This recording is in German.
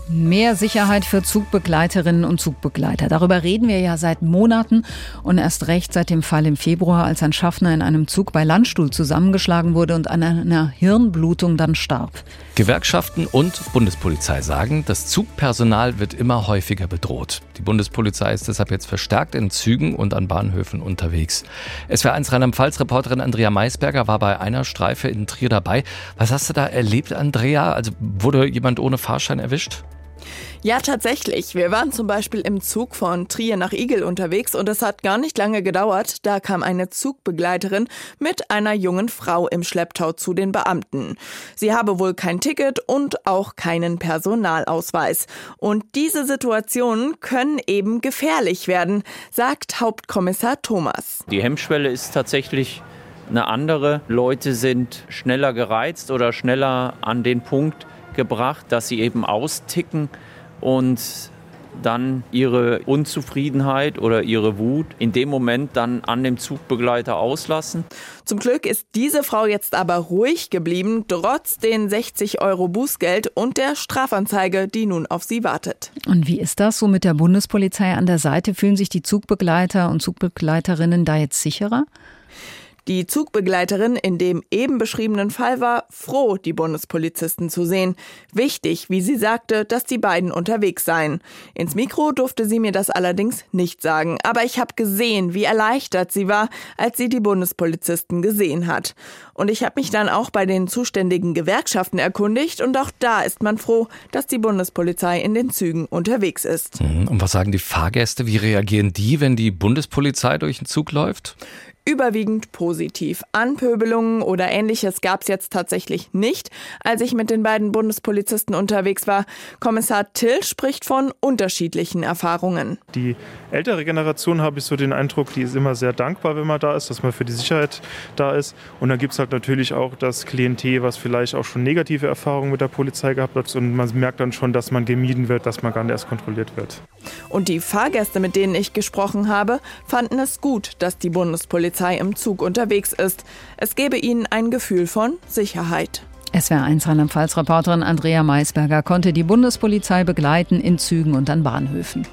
Mehr Sicherheit für Zugbegleiterinnen und Zugbegleiter. Darüber reden wir ja seit Monaten und erst recht seit dem Fall im Februar, als ein Schaffner in einem Zug bei Landstuhl zusammengeschlagen wurde und an einer Hirnblutung dann starb. Gewerkschaften und Bundespolizei sagen, das Zugpersonal wird immer häufiger bedroht. Die Bundespolizei ist deshalb jetzt verstärkt in Zügen und an Bahnhöfen unterwegs. SWR1 Rheinland-Pfalz-Reporterin Andrea Maisberger war bei einer Streife in Trier dabei. Was hast du da erlebt, Andrea? Also wurde jemand ohne Fahrschein erwischt? Ja, tatsächlich. Wir waren zum Beispiel im Zug von Trier nach Igl unterwegs und es hat gar nicht lange gedauert. Da kam eine Zugbegleiterin mit einer jungen Frau im Schlepptau zu den Beamten. Sie habe wohl kein Ticket und auch keinen Personalausweis. Und diese Situationen können eben gefährlich werden, sagt Hauptkommissar Thomas. Die Hemmschwelle ist tatsächlich eine andere. Leute sind schneller gereizt oder schneller an den Punkt gebracht, dass sie eben austicken und dann ihre Unzufriedenheit oder ihre Wut in dem Moment dann an dem Zugbegleiter auslassen. Zum Glück ist diese Frau jetzt aber ruhig geblieben, trotz den 60 € Bußgeld und der Strafanzeige, die nun auf sie wartet. Und wie ist das so mit der Bundespolizei an der Seite? Fühlen sich die Zugbegleiter und Zugbegleiterinnen da jetzt sicherer? Die Zugbegleiterin in dem eben beschriebenen Fall war froh, die Bundespolizisten zu sehen. Wichtig, wie sie sagte, dass die beiden unterwegs seien. Ins Mikro durfte sie mir das allerdings nicht sagen. Aber ich habe gesehen, wie erleichtert sie war, als sie die Bundespolizisten gesehen hat. Und ich habe mich dann auch bei den zuständigen Gewerkschaften erkundigt. Und auch da ist man froh, dass die Bundespolizei in den Zügen unterwegs ist. Und was sagen die Fahrgäste? Wie reagieren die, wenn die Bundespolizei durch den Zug läuft? Überwiegend positiv. Anpöbelungen oder Ähnliches gab es jetzt tatsächlich nicht, als ich mit den beiden Bundespolizisten unterwegs war. Kommissar Till spricht von unterschiedlichen Erfahrungen. Die ältere Generation, habe ich so den Eindruck, die ist immer sehr dankbar, wenn man da ist, dass man für die Sicherheit da ist. Und dann gibt es halt natürlich auch das Klientel, was vielleicht auch schon negative Erfahrungen mit der Polizei gehabt hat. Und man merkt dann schon, dass man gemieden wird, dass man gar nicht erst kontrolliert wird. Und die Fahrgäste, mit denen ich gesprochen habe, fanden es gut, dass die Bundespolizei im Zug unterwegs ist. Es gebe ihnen ein Gefühl von Sicherheit. SWR1 Rheinland-Pfalz-Reporterin Andrea Maisberger konnte die Bundespolizei begleiten in Zügen und an Bahnhöfen.